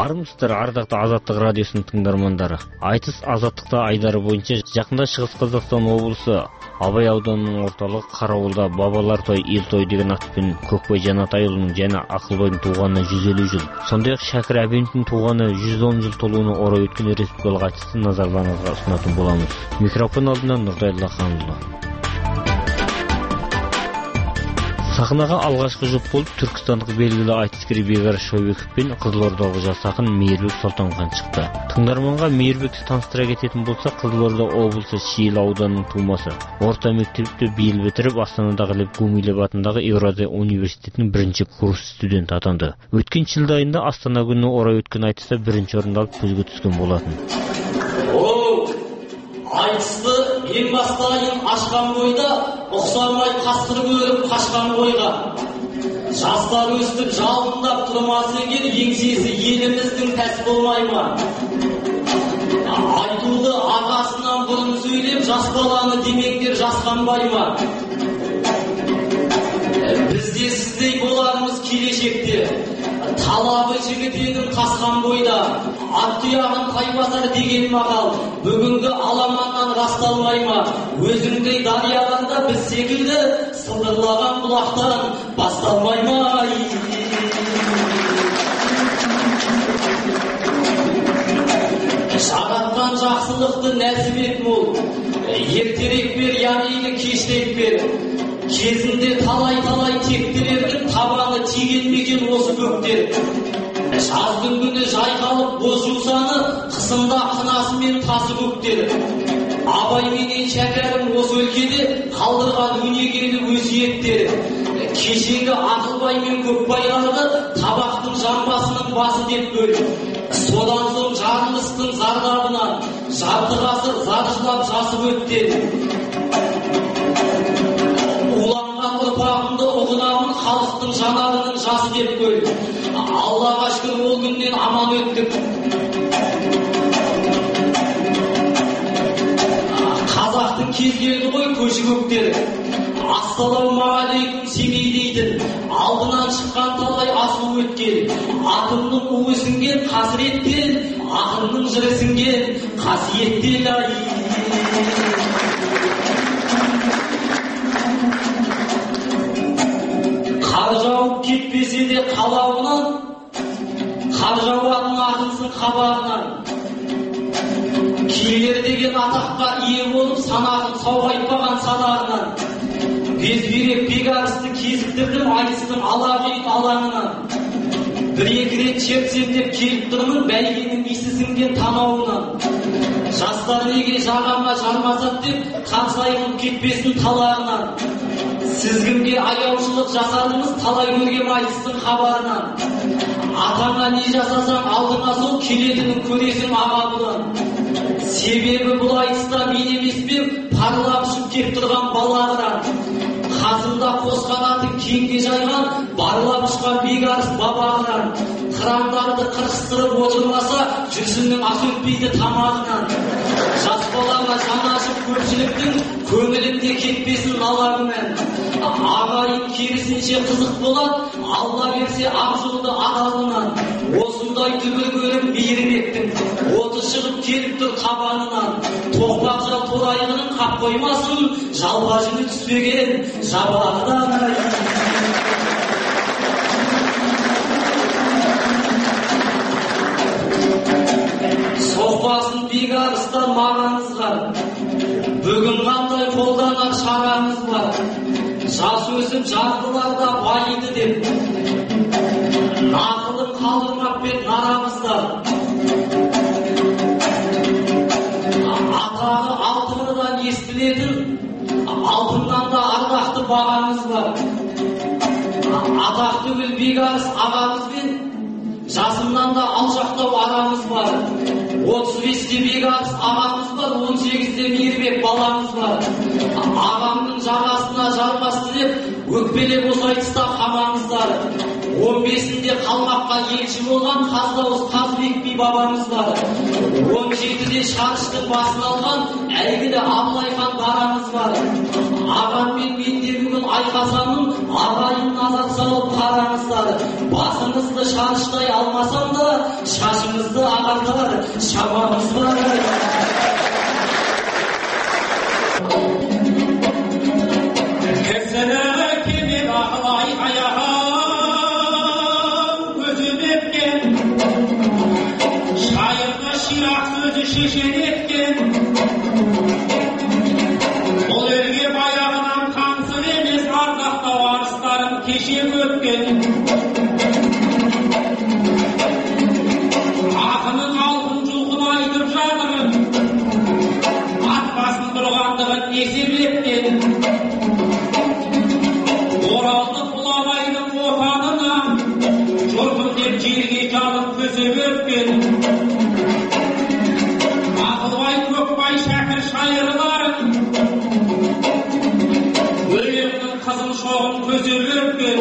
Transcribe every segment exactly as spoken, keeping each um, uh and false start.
Армысыздар, ардақты Азаттық радиосының тыңдармандары. Айтыс Азаттықта айдары бойынша жақында Шығыс Қазақстан облысы Абай ауданының орталығы Қарауылда бабалар той, ел той деген атпен Көкбай Жанатайұлының және Ақылбайдың туғанына жүз елу жыл. Сондай-ақ Шәкір Әбеновтің туғанына жүз он жыл толуына орай өткен республикалық айтысты назарларыңызға ұсынатын боламыз. Микрофон алдынан Нұртай Лаханұлы. Сахнаға алғашқы жұп болып түркістандық белгілі айтыскер Бекарыс Шойбеков пен Қызылордалық жас ақын Мейірбек Сұлтанхан шықты. Тыңдарманға Мейірбекті таныстыра кететін болса, Қызылорда облысы Шиелі ауданының тумасы. Орта мектепті биыл бітіріп, Астанадағы Лев Гумилев атындағы Еуразия университетінің бірінші курс студенті атанды. Өткен шілде айында Астана күніне орай өткен айтыста бірінші орын алып көзге түскен болатын. Айтысты ең бастайын ашқан бойда, ұқсамай қасқыр көріп қашқан бойға. Жастар өстіп жалындап тұрмасы егер, еңсесі еліміздің тәс болмай ма? Айтуды ағасынан бұрын сөйлеп, жас баланы демектер жасқанбай ма? Бізде сіздей боларымыз келешекте, талабы жігітенің қасқан бойда, ат тұяғын тайбасар деген мақал бүгінгі аламаннан расталмай ма? Өзіңдей дарияларда біз секілді сылдырлаған бұлақтан басталмай ма? Жаратқан жақсылықты нәсіп ет мол, ертерек бер, яғни кештек бер. Кезінде талай-талай тектілердің табаны тиген бекен осы көктер. Жаздың күні жайқалып боз жусаны, қысында қынасымен тасы көктер. Абай менен Шәкәрім осы өлкеде қалдырған өнегелі өсиеттер. Кешегі Ақылбай мен Көкбайларды табақтың жамбасының басы деп бөл. Содан соң жарымыстың зардабынан жарты ғасыр заржылап жасып өтті. Уланған ұрпағымды ұғынамын, халықтың жанарының жасы деп бөл. Аллаға шүкір ол күннен аман өттік. Қазақтың кез келді ғой көші көктер. Ассалаумағалейкум Семей дейтін, алдынан шыққан талай асу өткен. Атымның уы сіңген қасіреттен, ақынның жыры сіңген қасиеттен. Қар жауып кетпесе де қалауынан, қар жауатын ақынсың қабағынан. Келер деген атаққа ие болып, санағын сауғайтпаған садағынан. Безберек Бекарысты кезіктірдім айтыстың алағүйін алаңынан. Бір-екі рет шертсем деп келіп тұрмын, бәйгенің исі сіңген танауынан. Жастар неге жағама жармасат деп, қансайын кетпесін талағынан. Сіз кімге аяушылық жасадыңыз, талай көргем айтыстың хабарынан. Атаңа не жасасаң алдыңа сол, келетінін көресің аға бұдан. Себебі бұл айтыста мен емеспен, парлап ұшып кеп тұрған балағынан. Қасында қос қанатын кеңге жайған, барлап ұшқан Бекарыс бабағынан. Қырандарды қырқыстырып отырмаса, жүрсіннің ас өтпейді тамағынан. Жас балаға жан ашып көпшіліктің көңілінде кетпесін наларымен. Ағайын керісінше қызық болады, Алла берсе ақ жолды адалынан. Осындай түбір көріп Мейірбектің, оты шығып келіп тұр табанынан. Тоқпақ жал торайғының қап қоймасын, жалға жүні түспеген жабағынан. Соқпасын Бекарыстан мағаңызға, бүгін қандай қолданар шараңыз бар. Жас өсіп жартыларда байыды деп, нақылын қалдырмақ бет нарамызда. Атағы алтынынан естілетін, алтыннан да ардақты бағаңыз бар. Атақты гүл Бекарыс ағамызбен жасымнан да алшақтау арамыз бар. отыз бесте Бекарыс ағамыз бар, он сегізде Мейірбек баламыз бар. Ағамның жағасына жармасты деп өкпелеп осы айтыста қамаңыздар. он бесінде қалмаққа елші болған Қаздауыз Қазбек би бабамыз бар. он жетіде Шарыштың басын алған әлгіде Абылай хан дарамыз бар. Ағам мен мен де бүгін айқасамын, ағайын назар салып қараңыздар. Басын Шашыңызды шаныштай алмасам да, шашыңызды ағартар шамамыз бар. Кісіні кемел ақылай аяғам өзім еткен, шайырды ширақ сөзі шешен еткен, бұл елге баяғынан қаңсыр емес ардақтау арыстарым кеше өткен. Ақының алтын жұлқын айтып жатырын, ат басын бұрғандығын не себептен? Оралды Құлабайдың отанына, жұртым деп жерге жалып көсеп өткен. Ақылбай, Көкбай, Шәкір шайырларын, өлеңнің қызыл шоғын көсеп өткен.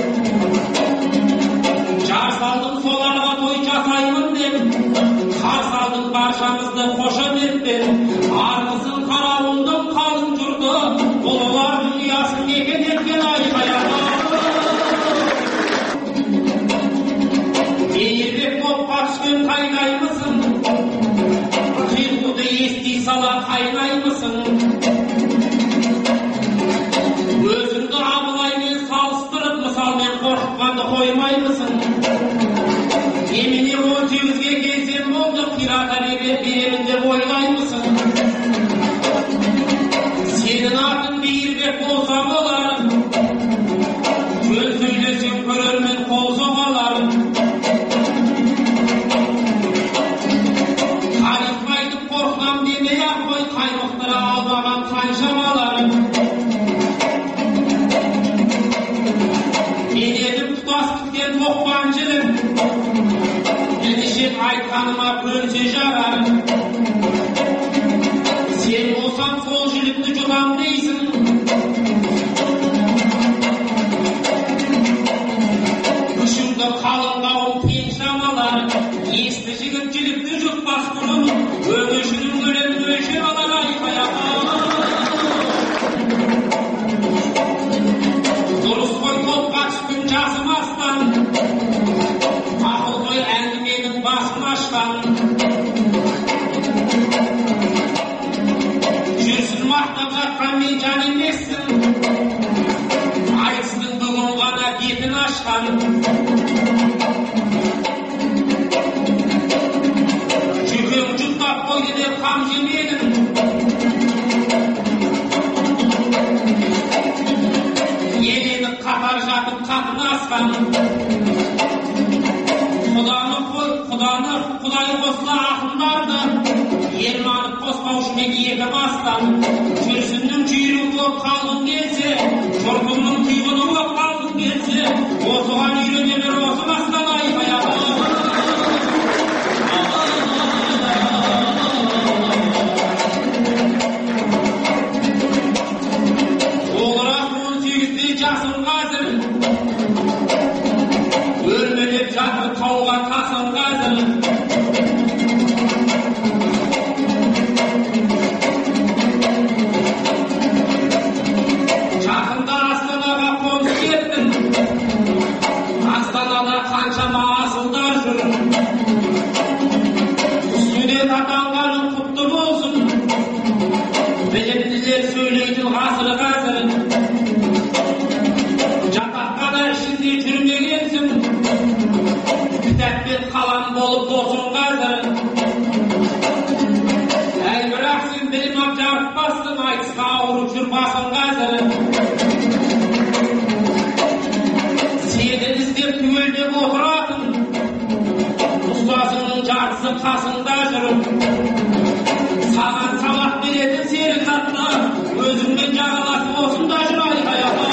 Жар салдым соларға той жасаймын деп, қар салдым баршамызды қошын етпен. Армысың қарауылдың қалың жұрты, ұлылардың ұясын мекен еткен айқаяғы. Мейірбек топқа түскен қайнаймысың, қиқуды ести сала қайнаймысың. Өзіңді Абылаймен салыстырып, мысалмен қорқытқанды қоймаймысың. Еміне он сегізге келсем болды, қирата беремін деп ойлаймысың. Сенің атын Мейірбек болса болар, жөн сөйлесең көрермен қол соғалар. Тарих айтып қорқынам демей-ақ қой, қаймықтыра алмаған қаншамалар. Мен едім тұтас біткен тоқпан жілім, ендешем айтқаныма көнсе жарар. Сен болсаң сол жілікті жұтам дейсің. Күшіңді қалыңдауын пен шамалар, есті жігіт жілікті жұтпас бұрын, өңешінің өлең өлшеп алар айқаяға. Дұрыс қой топқа түскен жасым астан, ақыл ғой әңгіменің басын ашқан. Жүрсін мақтап жатқан мен жан емессің, айтыстың бүгін ғана бетін ашқан. Жүкең жұттап қойды деп қам жемедің, елені қатар жатып қатын асқан. Құданы қой, құданы құдай қосыла ақындарды, елманып қоспаушымен екі бастан. Жүрсіннің жүйрігі боп қалғың келсе, жұртыңның түйгіні боп қалғың келсе, осыған үйрене бер осы бастан айқаяғы. Олырақ он сегізде жасым қазір, өлмелеп жатыр тауға тасым қазір. Жақында Астанаға қоныс кеттім, Астанада қаншама асылдар жүр. Студент атанғаның құтты болсын, білімділер сөйлейтін ғасыры қазір. Жатаққана ішінде жүрмегенсің, кітаппен қалам болып досың қазір. Әй бірақ сен білім ап жарықпассың, айтысқа ауырып жүр басың қазір. Сені іздеп түгелдеп отыратын, ұстазыңның жартысы қасыңда жүріп. Саған сабақ беретін серік атты, өзіңмен жағаласып осында жүр айқаяға.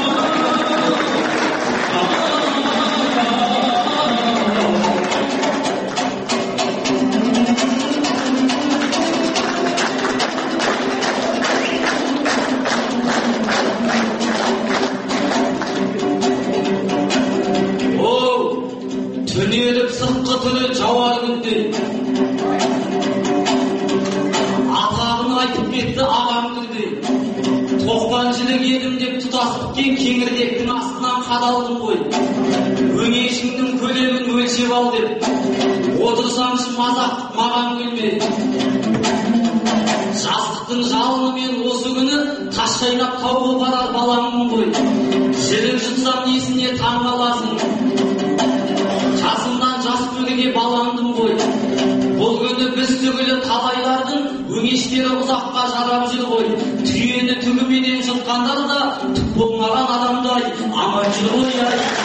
Түнеліп сыртқы түні жауар күнде, атағын айтып кетті ағам күнде. Тоқпан жілік едім деп тұта ұқсас біткен кеңірдектің астынан қадалдым ғой. Өңешіңнің көлемін өлшеп ал деп, отырсаңшы мазақ маған күлмеді. Жастықтың жалынымен осы күні тас шайнап тауға барар балаңмын ғой. Жілік жұтсам несіне таң қаласың. Жасымнан жас бөліге баландым ғой. Бұл күні біз түгілі талайлардың өңештері ұзаққа жарап жүр ғой. Түйені түгіменен жұтқандар да түк болмаған адамдай аман жүр ғой.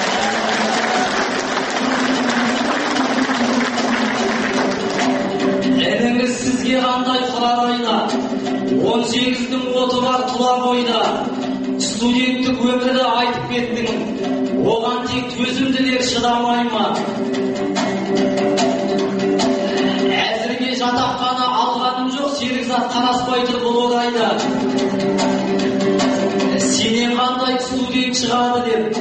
Әніңіз сізге қандай тұрар айда, он сегіздің оты бар тұла бойда. Студенттік өмірді айтып кеттің, оған тек төзімділер шыдамай ма? Әзірге жатақхана алғаным жоқ, серікзат қараспай тұр бұл орайда. Сенен қандай студент шығады деп,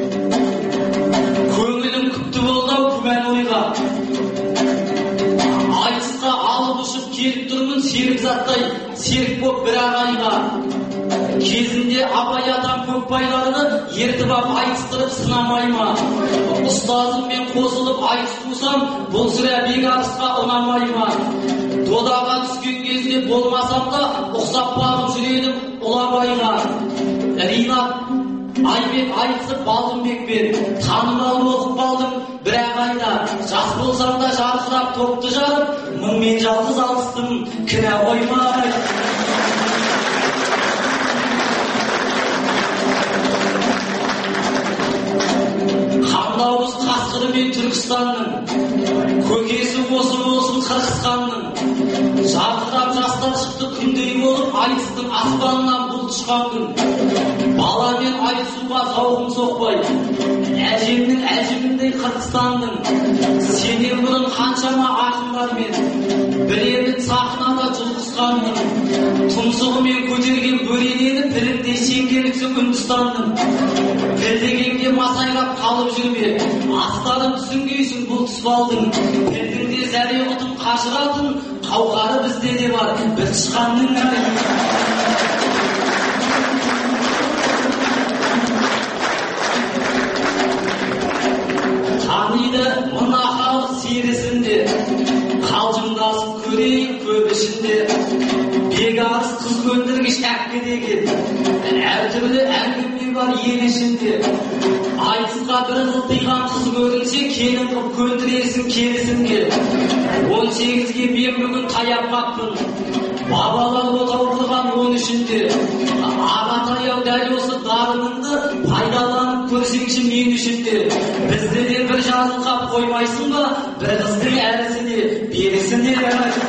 көңілім күпті болды күмән ойға. Айтысқа алып ұшып келіп тұрмын серікзаттай серік боп бір ағайға. Кезінде абай атам көкбайларды ертіп ап айтыстырып сынамай ма? Ұстазыммен қосылып айтыс қусам, бұл сірә бекарысқа ұнамай ма? Додаға түскен кезде болмасам да ұқсап бағып жүредім ұлабайға. Ринат, Айбек айтысып Балғынбекпен танымал оқып қалдым бір ағайда. Жас болсам да жарқырап топты жарып, мыңмен жалғыз алыстым, кінә қоймай. Қандауыз қасқыры мен Түркістанның, көкесі осы болсын Қырғызстанның. Жарқырап жастар шықты күндей болып, айтыстың аспанынан бұлт ұшқан күн. Баламен айтысуға зауқым соқпай, әжемнің әжеміндей Қырғызстанның. Сенен бұрын қаншама ақындармен біреуін сахнада жұлқысқанмын. Тұмсығымен көтерген бөренені пірімдей сенгеніксің Үндістанның. Пілдегенге масайлап қалып жүрме, астарын түсінгейсің бұл тұспалдың. Пілдіңде зәре ұтын қашыратын қауқары бізде де бар бір тышқанның. Таниды мына халық серісінде, қалжыңдасып көрейін көп ішінде. Бекарыс қыз көндіргіш әпкедеген, әртүрлі әңгіме бар ел ішінде. Айтысқа бір қылтиған қыз көрінсе, келін қып көндіресің келісімге. он сегізге мен бүгін таяп қаппын, бабалар отау құрған он үшінде. Ағатаяу дәл осы дарыныңды пайдаланып көрсеңші мен үшінде. Бізді де бір жарылқап қоймайсың ба, бір қыздың әрісі де берісі де.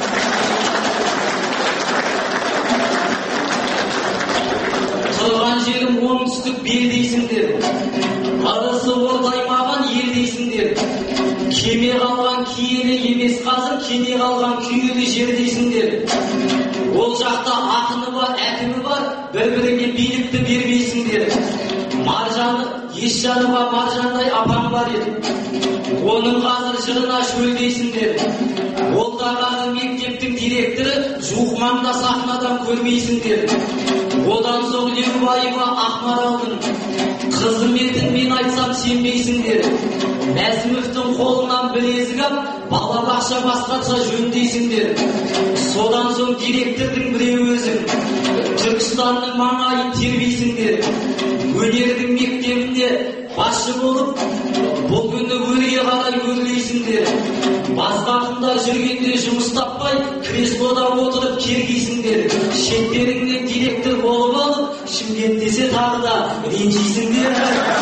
Тұрған жерім оңтүстік бел дейсіңдер, арысы ордаймаған ел дейсіңдер. Кеме қалған киелі емес қазір, кене қалған күйелі жер дейсіңдер. Ол жақта ақыны бар, әкімі бар, бір-біріңе билікті бермейсіңдер. Маржаны, еш жаныма маржандай апам бар еді, оның қазір жырына шөлдейсіңдер. Ол дағы мектептің директоры Жуқманда сахнадан көрмейсіңдер. Одан соң Леубаева Ақмаралдың қызметін мен айтсам сенбейсіңдер. Мәсімовтың қолынан білезік ап, балабақша басқаша жөндейсіңдер. Содан соң директордың біреу өзің, Түркістанның маңайын тербейсіңдер. Өнердің мектебінде басшы болып, бұл күні өрге қарай өрлейсіңдер. Басқақында жүргенде жұмыс таппай, креслода отырып кергейсіңдер. Шеттеріңнен директор болып алып, Шымкент десе тағы да ренжейсіңдер.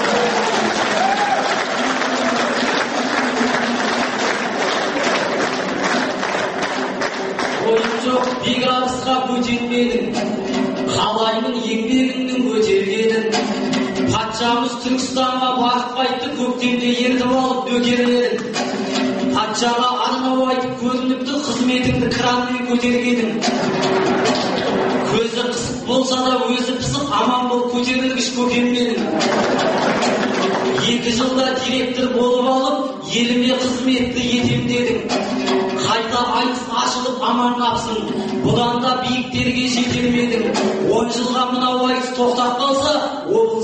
Ойым жоқ, бекарысқа бөтелмедің, қалаймын еңбегіңнің өтелгенін. Патшамыз Түркістанға барып қайтты, көктемде ертіп алып бөкерлерін. Патшаға арнау айтып көрініпті, қызметіңді кранмен көтергенің. Көзі қысып болса да өзі пысық, аман бол көтерілгіш көкемменің. Екі жылда директор болып алып, еліме қызметті етем дедің. Қайта айтыс ашылып аман қапсың, бұдан да биіктерге жетелмедің. Он жылға мынау айтыс тоқтап қалса, ол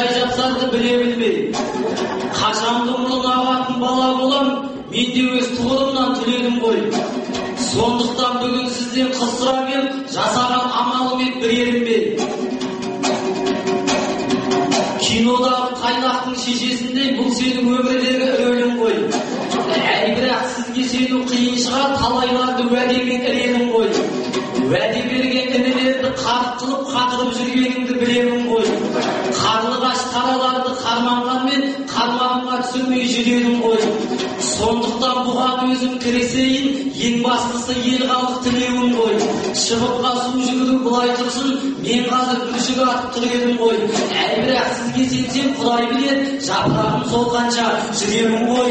жай жатсарды біле білмей, қашанғы мұның ағатын бала болам, мен де өз тұғырымнан түледім ғой. Сондықтан бүгін сізден қыз сұрап ем, жасаған амалымен бір ерінбей. Кинодағы тайлақтың шешесіндей бұл сенің өмірдегі рөлің ғой. Әй, бірақ сізге сену қиын шығар, талайларды уәдемен іледім ғой. Уәде берген інілерді қарық қылып қатырып жүргеніңді білемін ғой. Қарлығаш қараларды қарманғанмен қармағымға түсірмей жүредім ғой. Сондықтан бұған өзім кіресейін, ең бастысы ел халық тілеуім ғой. Шығыпқа су жүгіру былай тұрсын, мен қазір бүршік атып тұр едім ғой. Әй, бірақ сізге сенсем Құдай біледі, жапырағым солғанша жүремін ғой.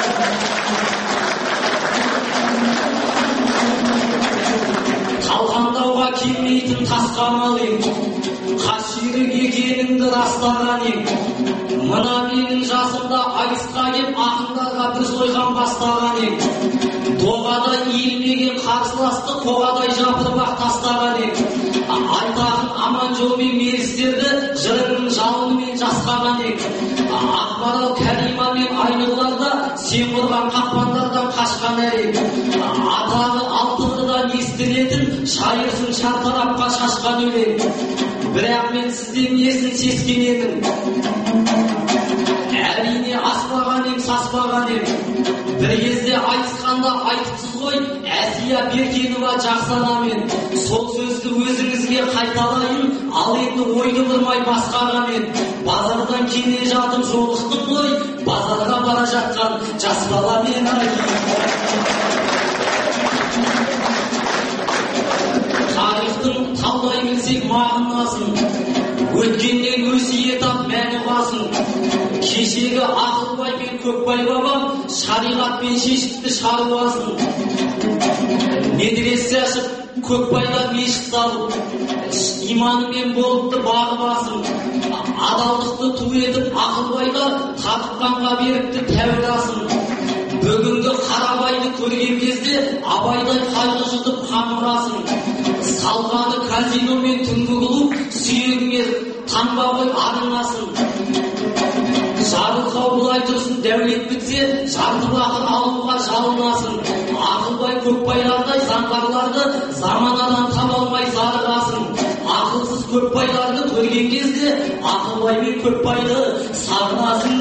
Талқандауға келмейтін тасқа малың, қас жүйрік екеніңді растаған ең. Мына менің жасымда айысқа кеп ақындарға бір сойған бастаған ең. Доғадай иілмеген қарсыласты қоғадай жапырып-ақ тастаған ең. Айтағын аман жолмен мерістерді жырыңның жалынымен жасқаған ең. Ақмарал Кәрима мен Айнұрларда сен құрған қақпандардан қашқан әрең. Атағы алтығыдан естілетін шайырсың шартарапқа шашқан өлең. Бірақ мен сізден несін сескенемін, әрине аспаған ем, саспаған ем. Бір кезде айтысқанда айтыпсыз ғой, Әсия Беркенова жақсы анамен. Сол сөзді өзіңізге қайталайын, ал енді ойды бұрмай басқаға мен. Базардан келе жатып жолықтым ғой, базарға бара жатқан жас баламен ай. Тарихтың талдай білсек мағынасын, өткеннен өсиет ап мәні басын. Кешегі Ақылбай мен Көкбай бабам шариғатпен шешіпті шаруасын. Медресе ашып Көкбайға мешіт салып, иманымен болыпты бағы басын. Адалдықты ту етіп Ақылбайға татыққанға беріпті тәурасын. Бүгінгі Қарабайды көрген кезде Абайдай қайғы жұтып қамырасын. Салғаны казино мен түнгі клуб, сүйегіңе таңба ғой арыңасын. Жарылқау бұлай тұрсын, дәулет бітсе жарты бақыр алуға жалынасын. Ақылбай Көкбайлардай заңғарларды заманадан таба алмай зарығасын. Ақылсыз Көкбайларды көрген кезде Ақылбай мен Көкбайды сағынасың.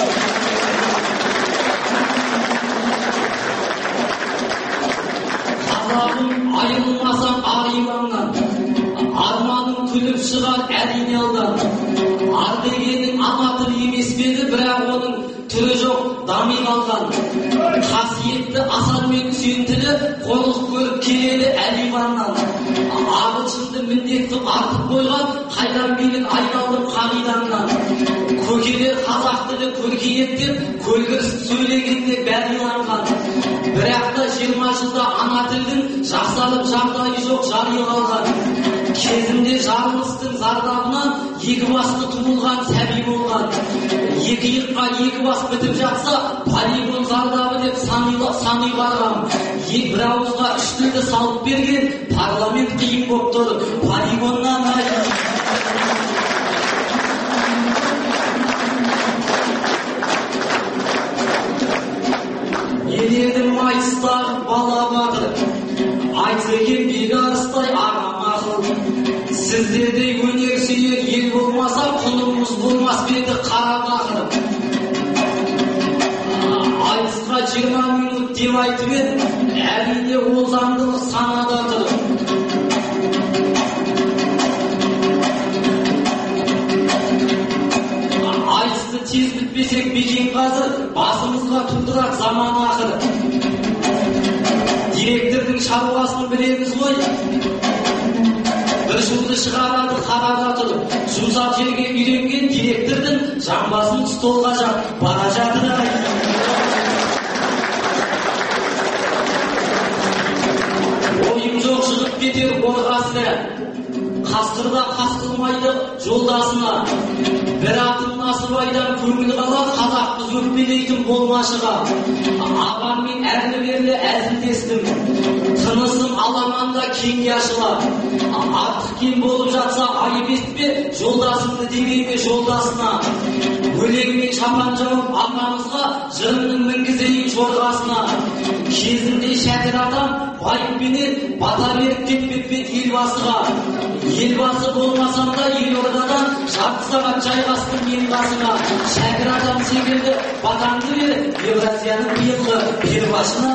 Қазағым айырылмасам ар иманнан, арманым күліп шығар әрине алдан. Ар дегенің ана тіл емес пе еді, бірақ оның түрі жоқ, дами қалған. Қасиетті Асан мен Үсен тілі қорлық көріп келеді әлиманнан. Ағылшынды міндет қып артып қойған, қайдан белін айналдым қағиданнан. Көкелер қазақ тілі көркейеттеп, көлгірсіп сөйлегенде бәриланған. Бірақ та жиырма жылда ана тілдің жақсарып жағдайы жоқ жария қалған. Кезінде жарылыстың зардабынан екі басты туылған сәби болған. Екі иыққа екі бас бітіп жатса, полигон зардабы деп сани барғам. Бір ауызға үш тілді салып берген парламент қиын боп тұр, полигоннан ай. Еледім айтыстағы бала батыр, айтсекен бекарыстай ағам ақыл. Сіздердей өнер сүйер ел болмаса, құнымыз болмас беті қара бақыр. Айтысқа жиырма минут деп айтып ед, әрине ол заңдылық санада тұр. Айтысты тез бітпесек бекен қазір, басымызға тудырақ заман ақыр. Директордың шаруасын білеміз ғой, бір жылды шығарады қарада тұрып. Жұмсақ жерге үйренген директордың жамбасын столға жақ бара жатыр ай. Ойым жоқ шығып кетер қорғасына, қасқырда қасқылмайды жолдасына. Бір ақын Насыбайдан көңіл қала, қазақпыз жалғыз өкпелейтін болмашыға ағаммен әрлі-берлі әзілдестім. Тынысым аламанда кеңге ашылар. Артық кем болып жатса айып етпе, жолдасымды демейме жолдасына. Өлеңмен шапан жауып анамызға, жырымның мінгізейін жорғасына. Кезінде шәкір адам байыппенен бата беріп кетпеп пе елбасыға. Елбасы болмасам да елордадан жарты сағат жайғастым мен қасыңа. Шәкір адам секілді батаңды бер, Евразияның биылғы первашына.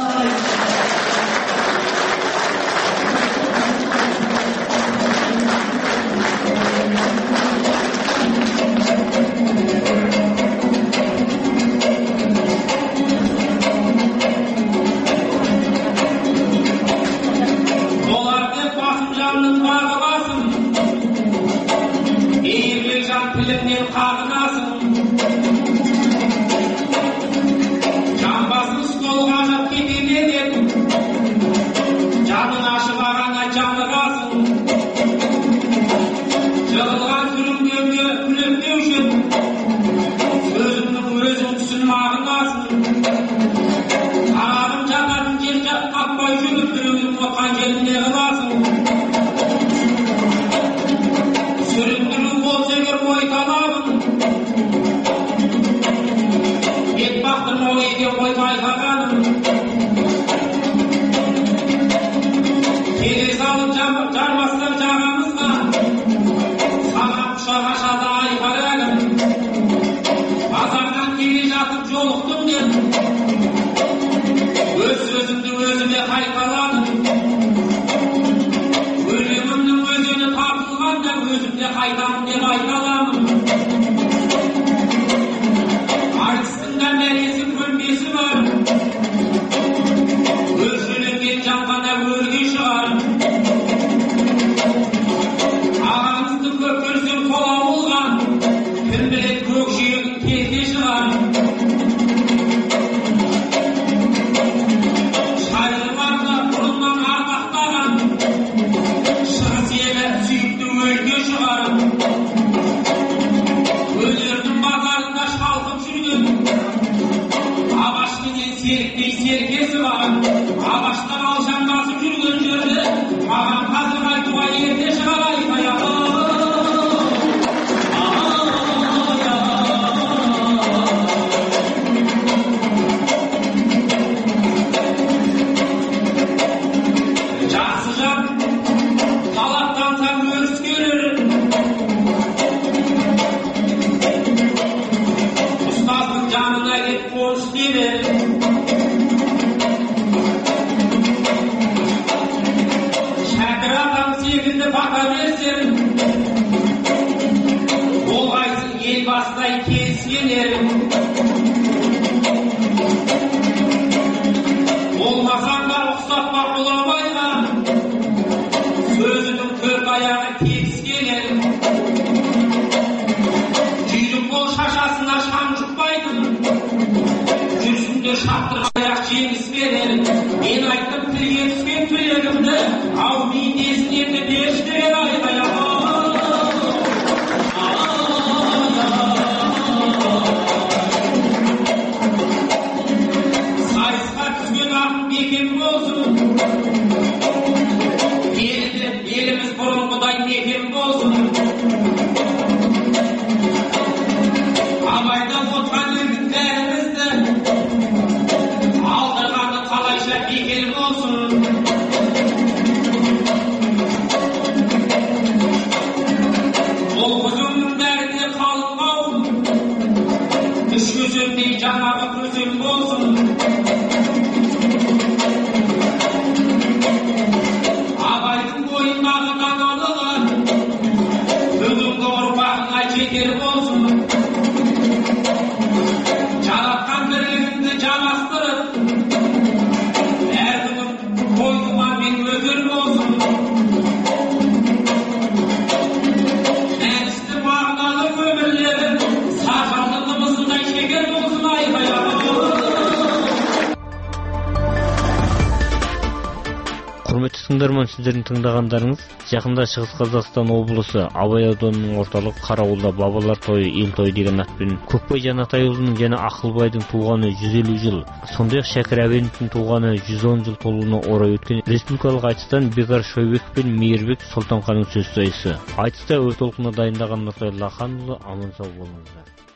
Құрметті тыңдарман, сіздердің тыңдағандарыңыз жақында Шығыс Қазақстан облысы Абай ауданының орталығы Қарауылда бабалар тойы, ел тойы деген атпен Көкбай Жанатайұлының және Ақылбайдың туғаны жүз елу жыл, сондай-ақ Шәкір Әбеновтің туғаны жүз он жыл толуына орай өткен республикалық айтыстан Бекар Шойбеков пен Мейірбек Сұлтанханның сөз сайысы. Айтыста өр толқына дайындаған Нұртай Лаханұлы, аман сау болыңыздар.